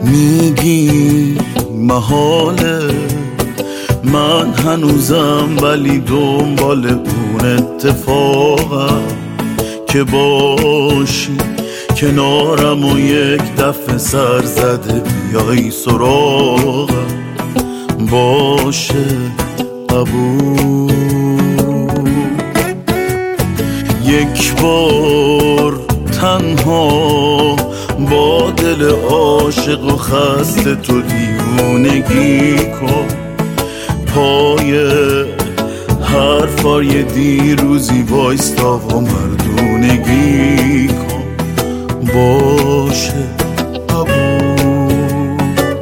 میگی محاله من هنوزم، ولی دنبال اون اتفاقم که باشی کنارم و یک دفعه سر زده بیایی سراغم. باشه قبول، یک بار تنها با دل عاشق و خسته تو دیوونگی کن. پای حرفای دیروزی وایستا و مردونگی کن. باشه قبول.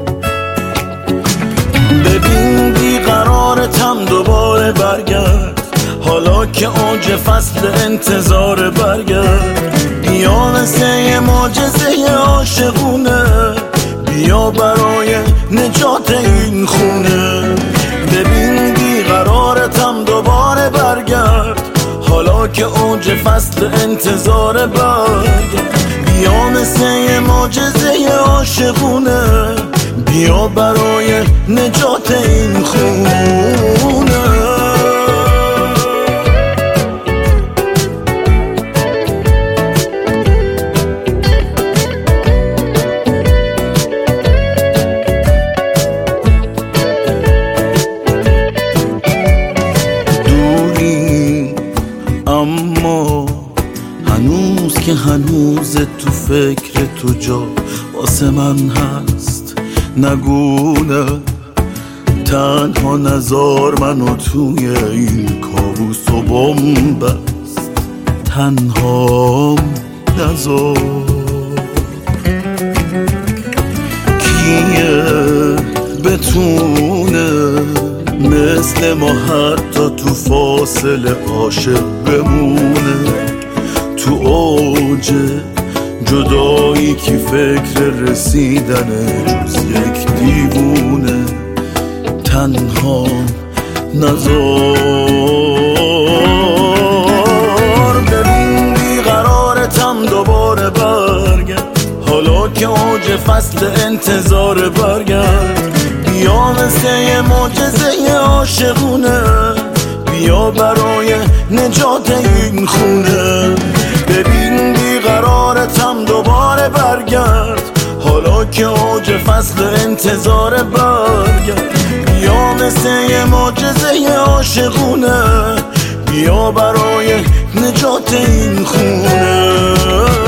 ببین بیقرارتم دوباره برگرد، حالا که اوج فصل انتظار برگرد. بیا مثل یه معجزه عاشقونه، بیا برای نجات این خونه. ببین بیقرارتم دوباره برگرد، حالا که اوج فصل انتظار برگرد. بیا مثل یه معجزه عاشقونه، بیا برای نجات این خونه. اما هنوز که هنوز تو فکر تو جا واسه من هست، نگونه تنها نزار منو توی این کابوس و بومبست. تنها نزار. کیه بتونه مثل ما حتی تو فاصله عاشق بمونه؟ تو اوج جدایی کی فکر رسیدنه جز یک دیوونه؟ تنها نزار. ببین بیقرارتم دوباره برگرد، حالا که اوج فصل انتظار برگرد. بیا مثل یه معجزه عاشقونه، بیا برای نجات این خونه. ببین بیقرارتم دوباره برگرد، حالا که اوج فصل انتظار برگرد. بیا مثل یه معجزه عاشقونه، بیا برای نجات این خونه.